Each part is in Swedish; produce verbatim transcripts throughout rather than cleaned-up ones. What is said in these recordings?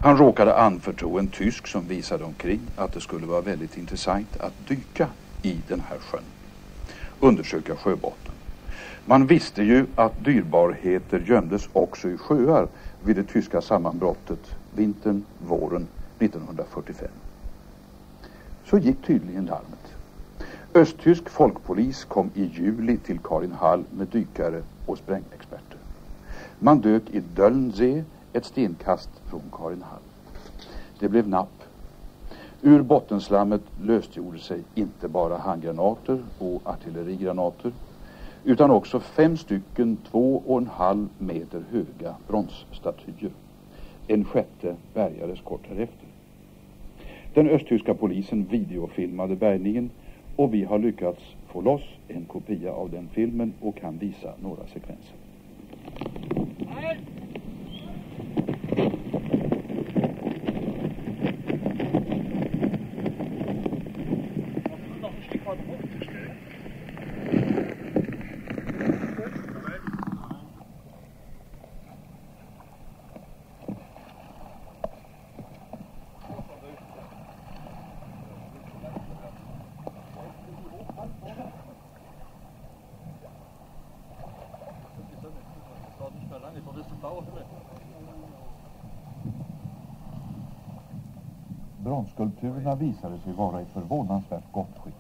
Han råkade anförtro en tysk som visade omkring att det skulle vara väldigt intressant att dyka i den här sjön. Undersöka sjöbotten. Man visste ju att dyrbarheter gömdes också i sjöar vid det tyska sammanbrottet vintern, våren nittonhundrafyrtiofem. Så gick tydligen larmet. Östtysk folkpolis kom i juli till Karinhall med dykare och sprängexperter. Man dök i Dölnsee, ett stenkast från Karinhall. Det blev napp. Ur bottenslammet lösgjorde sig inte bara handgranater och artillerigranater utan också fem stycken två och en halv meter höga bronsstatyer. En sjätte bärgades kort härefter. Den östtyska polisen videofilmade bärgningen och vi har lyckats få loss en kopia av den filmen och kan visa några sekvenser. Bronsskulpturerna visade sig vara i förvånansvärt gott skick.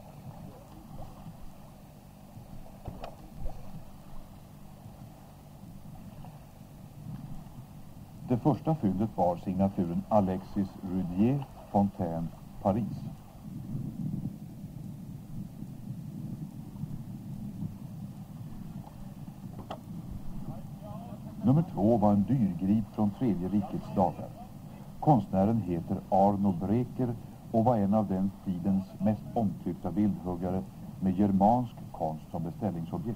Det första fyndet var signaturen Alexis Rudier, Fontaine, Paris. Nummer två var en dyrgrip från tredje rikets dagar. Konstnären heter Arno Breker och var en av den tidens mest omtyckta bildhuggare med germansk konst som beställningsobjekt.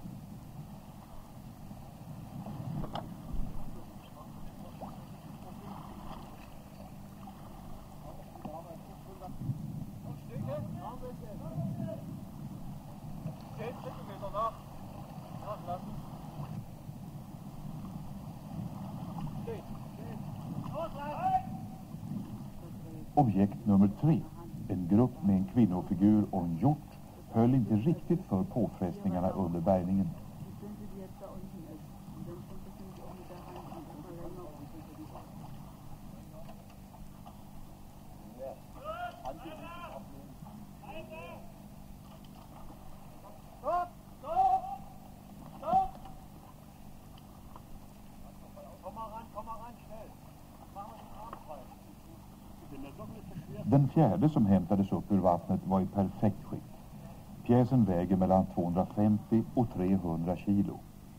Objekt nummer tre, en grupp med en kvinnofigur och en hjort, höll inte riktigt för påfrestningarna under bärgningen. Den fjärde som hämtades upp ur vattnet var i perfekt skick. Pjäsen väger mellan tvåhundrafemtio och trehundra kilo.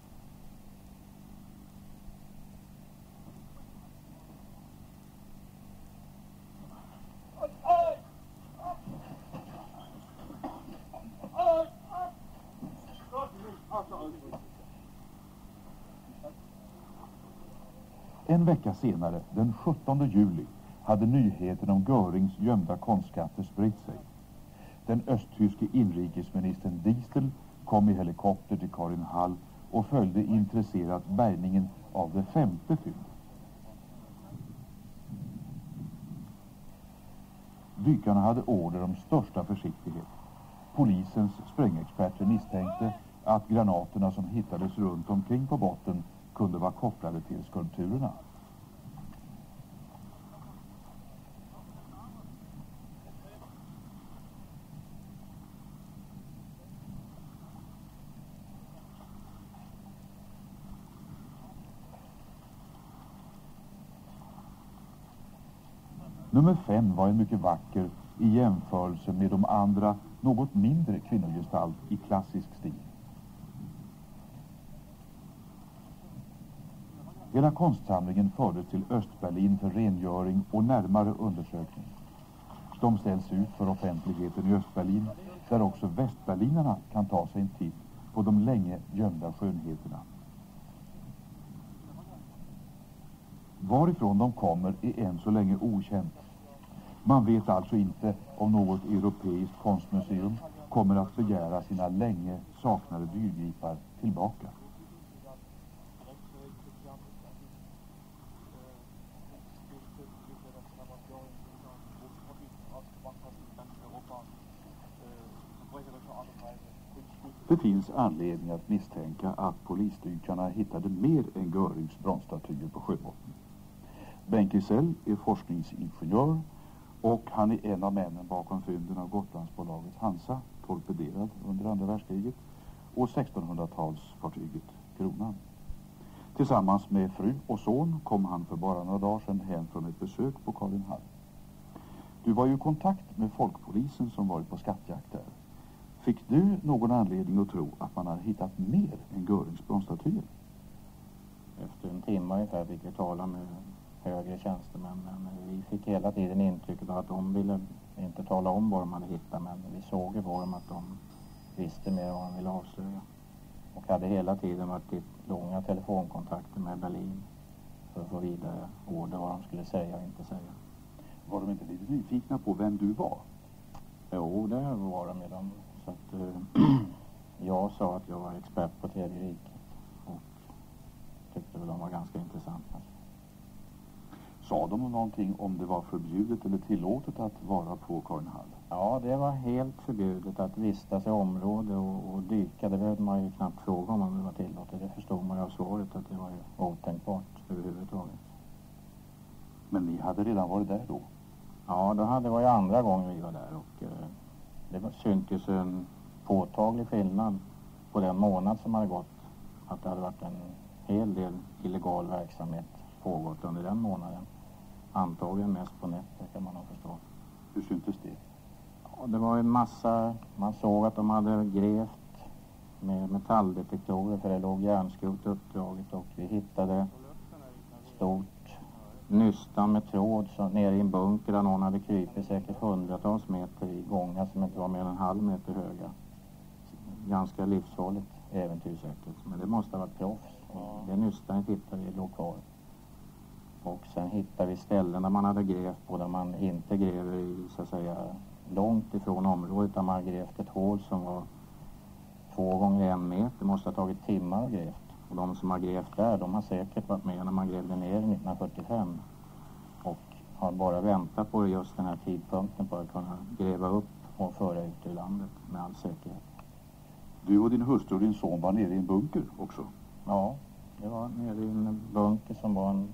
En vecka senare, den sjuttonde juli, hade nyheten om Görings gömda konstskatter spritt sig. Den östtyske inrikesministern Distel kom i helikopter till Karinhall och följde intresserat bärgningen av det femte fyndet. Dykarna hade order om största försiktighet. Polisens sprängexperter misstänkte att granaterna som hittades runt omkring på botten kunde vara kopplade till skulpturerna. Nummer fem var en mycket vacker i jämförelse med de andra något mindre kvinnogestalt i klassisk stil. Hela konstsamlingen fördes till Östberlin för rengöring och närmare undersökning. De ställs ut för offentligheten i Östberlin, där också västberlinarna kan ta sig en titt på de länge gömda skönheterna. Varifrån de kommer är än så länge okänt. Man vet alltså inte om något europeiskt konstmuseum kommer att begära sina länge saknade dyrgripar tillbaka. Det finns anledning att misstänka att polisdykarna hittade mer än Görings bronsstatyer på sjöbotten. Bengt Gisell är forskningsingenjör och han är en av männen bakom fynden av Gotlandsbolaget Hansa, torpederad under andra världskriget, och sextonhundratalsfartyget Kronan. Tillsammans med fru och son kom han för bara några dagar sedan hem från ett besök på Karinhall. Du var ju i kontakt med folkpolisen som varit på skattjakt där. Fick du någon anledning att tro att man hade hittat mer än Görings bronsstatyer? Efter en timme ungefär fick vi tala med högre tjänstemän, men vi fick hela tiden intrycket att de ville inte tala om vad de hade hittat, men vi såg ju på dem att de visste mer vad de ville avslöja. Och hade hela tiden varit i långa telefonkontakter med Berlin för att få vidare order vad de skulle säga och inte säga. Var de inte lite nyfikna på vem du var? Jo, det var de med dem. Så att uh, jag sa att jag var expert på Tredje riket och tyckte väl de var ganska intressanta. Sa de någonting om det var förbjudet eller tillåtet att vara på Karinhall? Ja, det var helt förbjudet att vistas i området och, och dyka. Det behövde man ju knappt fråga om det var tillåtet. Det förstod man ju av svaret att det var ju otänkbart överhuvudtaget. Men ni hade redan varit där då? Ja, då hade, det var ju andra gången vi var där och eh, det var, syntes en påtaglig skillnad på den månad som hade gått. Att det hade varit en hel del illegal verksamhet pågått under den månaden. Antagligen mest på nätter kan man nog förstå. Hur syntes det? Ja, det var en massa, man såg att de hade grävt med metalldetektorer för det låg järnskrot uppdraget och vi hittade stort nystan med tråd så, nere i en bunker där någon hade krypit säkert hundratals meter i gångar som inte var mer än en halv meter höga. Ganska livsfarligt äventyrssäkert, men det måste ha varit proffs. Ja. Det nystan hittade vi låg kvar. Och sen hittade vi ställen där man hade grävt på där man inte gräver i, så att säga, långt ifrån området där man grävt ett hål som var två gånger en meter. Det måste ha tagit timmar att grävt. Och de som har grävt där, de har säkert varit med när man grävde ner nittonhundrafyrtiofem. Och har bara väntat på just den här tidpunkten på att kunna gräva upp och föra ut ur landet med all säkerhet. Du och din hustru och din son var nere i en bunker också? Ja, det var nere i en bunker som var en,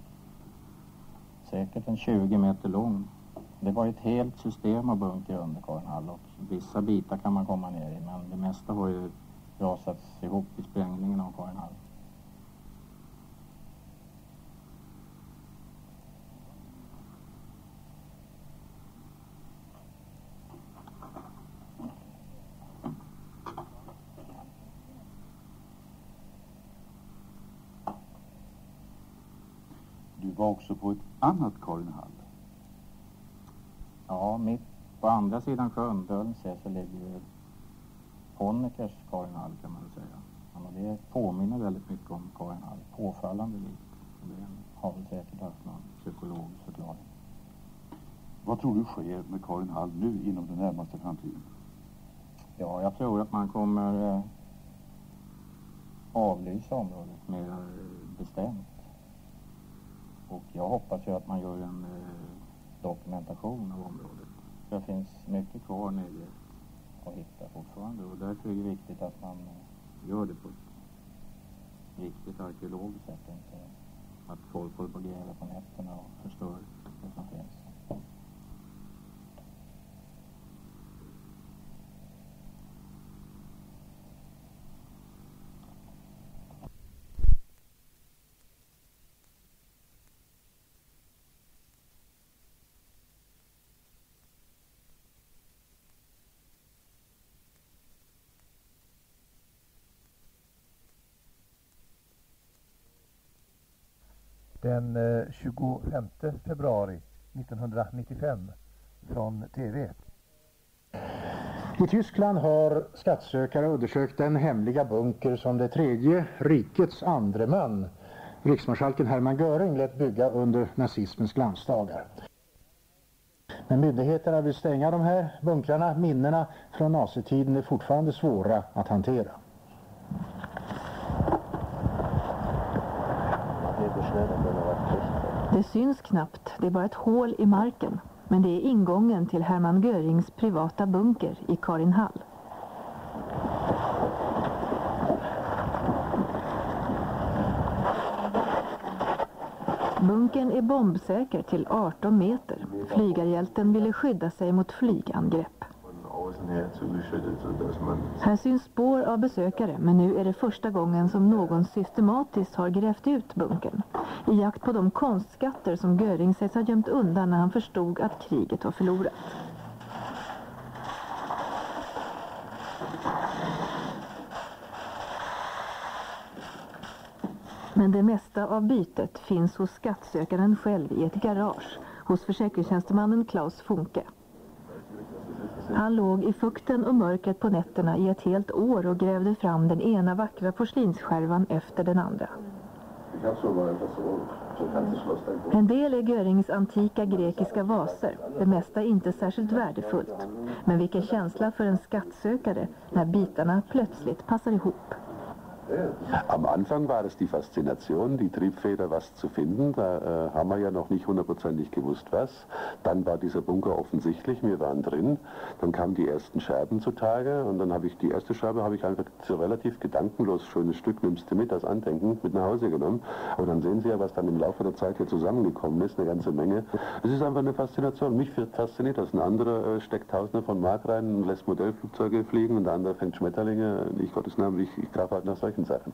säkert en tjugo meter lång. Det var ett helt system av bunker under Karinhall och vissa bitar kan man komma ner i, men det mesta har ju rasats ihop i sprängningen av Karinhall. Du var också på ett annat Karinhall. Ja, mitt på andra sidan sjön, Dölnse, så ligger ju Honeckers Karinhall kan man säga. Ja, det påminner väldigt mycket om Karinhall, påfallande likt. Det har väl säkert haft någon psykologisk förklaring. Vad tror du sker med Karinhall nu inom den närmaste framtiden? Ja, jag tror att man kommer eh, avlysa området mer eh, bestämt. Och jag hoppas ju att man gör en eh, dokumentation av området. Det finns mycket kvar nere att hitta fortfarande och därför är det viktigt att man eh, gör det på ett riktigt arkeologiskt sätt. Inte att folk håller på att gräva på nätterna och förstör det som finns. Den tjugofemte februari nittonhundranittiofem från T V. I Tyskland har skattsökare undersökt den hemliga bunker som det tredje rikets andre man, riksmarskalken Hermann Göring, lät bygga under nazismens glansdagar. Men myndigheterna vill stänga de här bunkrarna. Minnena från nazitiden är fortfarande svåra att hantera. Det syns knappt, det är bara ett hål i marken. Men det är ingången till Hermann Görings privata bunker i Karinhall. Bunkern är bombsäker till arton meter. Flygarhjälten ville skydda sig mot flygangrepp. Här syns spår av besökare, men nu är det första gången som någon systematiskt har grävt ut bunkern. I jakt på de konstskatter som Göring sägs ha gömt undan när han förstod att kriget var förlorat. Men det mesta av bytet finns hos skattsökaren själv i ett garage hos försäkringstjänstemannen Klaus Funke. Han låg i fukten och mörkret på nätterna i ett helt år och grävde fram den ena vackra porslinsskärvan efter den andra. En del är Görings antika grekiska vaser, det mesta inte särskilt värdefullt. Men vilken känsla för en skattsökare när bitarna plötsligt passar ihop. Am Anfang war das die Faszination, die Triebfeder, was zu finden. Da äh, haben wir ja noch nicht hundertprozentig gewusst, was. Dann war dieser Bunker offensichtlich, wir waren drin. Dann kamen die ersten Scherben zutage und dann habe ich die erste Scherbe habe ich einfach so relativ gedankenlos, schönes Stück nimmst du mit, als Andenken mit nach Hause genommen. Und dann sehen Sie ja, was dann im Laufe der Zeit hier zusammengekommen ist, eine ganze Menge. Es ist einfach eine Faszination. Mich fasziniert das. Ein anderer äh, steckt Tausende von Mark rein und lässt Modellflugzeuge fliegen und der andere fängt Schmetterlinge. Ich Gottes Namen, ich, ich greife halt nach solchen Sachen.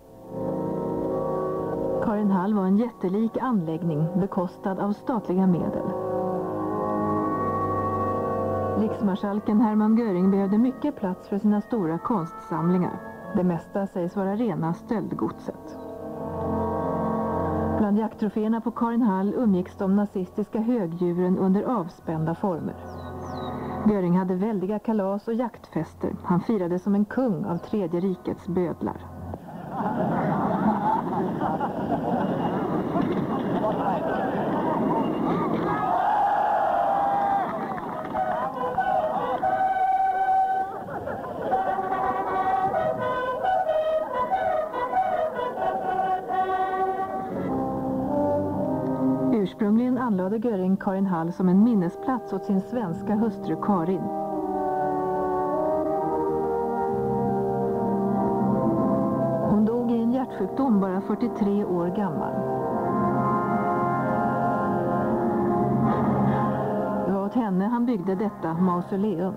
Karin Hall var en jättelik anläggning bekostad av statliga medel. Riksmarskalken Hermann Göring behövde mycket plats för sina stora konstsamlingar. Det mesta sägs vara rena stöldgodset. Bland jakttroféerna på Karin Hall umgicks de nazistiska högdjuren under avspända former. Göring hade väldiga kalas och jaktfester. Han firade som en kung av tredje rikets bödlar. Ursprungligen anlade Göring Karin Hall som en minnesplats åt sin svenska hustru Karin. Hon dog i en hjärtsjukdom bara fyrtiotre år gammal. Det var åt henne han byggde detta mausoleum.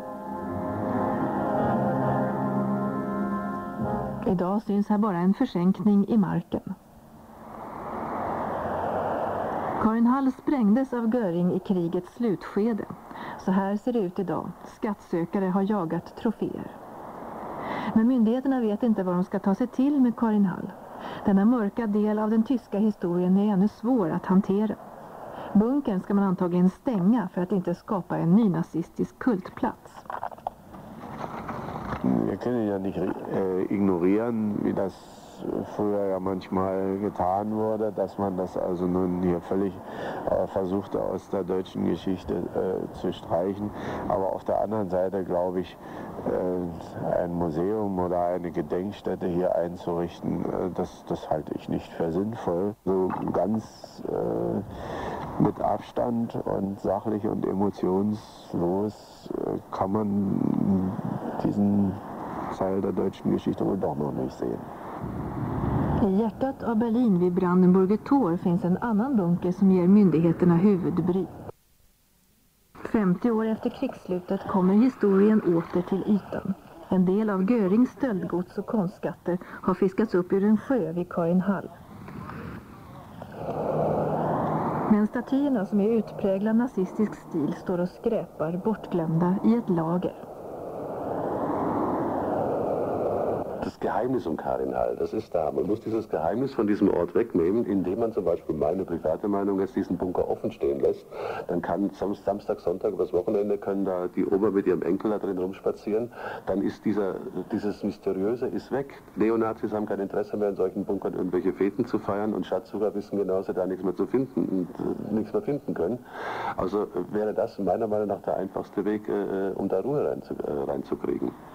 Idag syns här bara en försänkning i marken. Karin Hall sprängdes av Göring i krigets slutskede. Så här ser det ut idag. Skattsökare har jagat troféer. Men myndigheterna vet inte vad de ska ta sig till med Karin Hall. Denna mörka del av den tyska historien är ännu svår att hantera. Bunkern ska man antagligen stänga för att inte skapa en nynazistisk kultplats. Wir können ja nicht äh, ignorieren, wie das früher ja manchmal getan wurde, dass man das also nun hier völlig äh, versuchte aus der deutschen Geschichte äh, zu streichen. Aber auf der anderen Seite glaube ich, äh, ein Museum oder eine Gedenkstätte hier einzurichten, äh, das, das halte ich nicht für sinnvoll. So ganz äh, mit Abstand und sachlich und emotionslos äh, kann man diesen Teil der deutschen Geschichte wohl doch noch nicht sehen. I hjärtat av Berlin vid Brandenburger Tor finns en annan bunker som ger myndigheterna huvudbry. femtio år efter krigsslutet kommer historien åter till ytan. En del av Görings stöldgods och konstskatter har fiskats upp ur en sjö vid Karin Hall. Men statyerna som är utpräglad nazistisk stil står och skräpar bortglömda i ett lager. Das Geheimnis um Karin Hall, das ist da. Man muss dieses Geheimnis von diesem Ort wegnehmen, indem man zum Beispiel, meine private Meinung ist, diesen Bunker offen stehen lässt. Dann kann Samstag, Sonntag, übers Wochenende können da die Oma mit ihrem Enkel da drin rumspazieren. Dann ist dieser, dieses Mysteriöse ist weg. Neonazis haben kein Interesse mehr in solchen Bunkern irgendwelche Feten zu feiern und Schatzsucher wissen genau, dass sie da nichts mehr zu finden und äh, nichts mehr finden können. Also wäre das meiner Meinung nach der einfachste Weg, äh, um da Ruhe reinzu, äh, reinzukriegen.